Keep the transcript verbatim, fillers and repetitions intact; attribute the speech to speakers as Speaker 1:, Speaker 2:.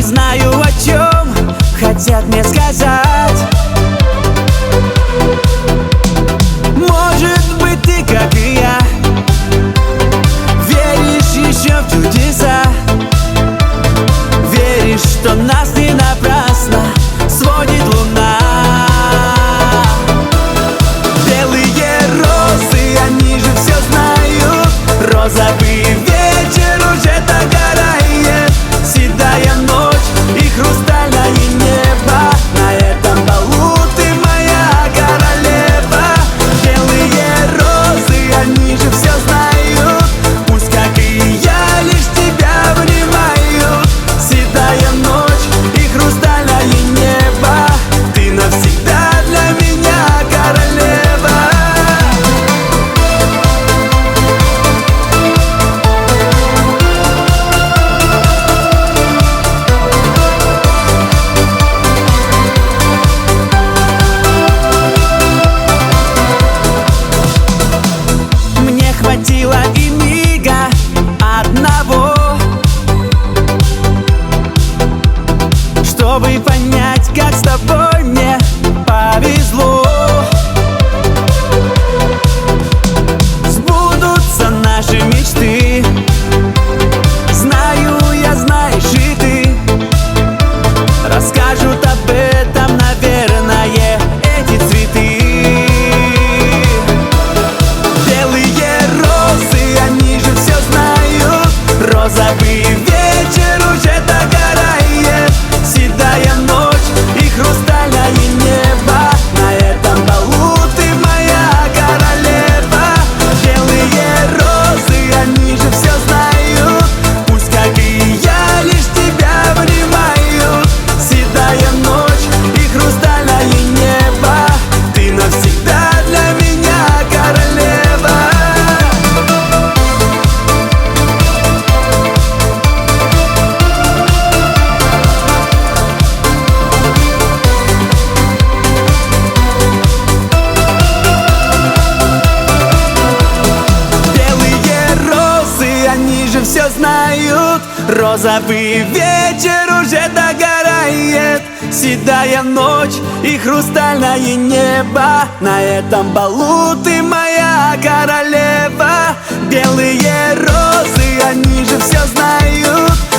Speaker 1: Не знаю, о чем хотят мне сказать. Может быть, ты, как и я, веришь еще в чудеса. Веришь, что нас не напрасно сводит луна. Белые розы, они же все знают. Розовый вечер уже догорает. Седая ночь и хрустальное небо. На этом балу ты моя королева. Белые розы, они же все знают. Пусть, как и я, лишь тебя внимают. Седая ночь и хрустальное небо. Ты навсегда для меня королева. Мне хватило и мига одного, чтобы понять, как с тобой мне повезло. Сбудутся наши мечты. Знаю я, знаешь и ты. Расскажут об этом, наверное, эти цветы. Белые розы, они же все знают. Розовый вечер уже догорает. Седая ночь и хрустальное небо. На этом балу ты моя королева. Белые розы, они же все знают. Пусть, как и я, лишь тебя внимают. Седая ночь и хрустальное небо. Ты навсегда для меня королева. Белые розы, они же все знают. Розовый вечер уже догорает. Седая ночь и хрустальное небо. На этом балу ты моя королева. Белые розы, они же все знают.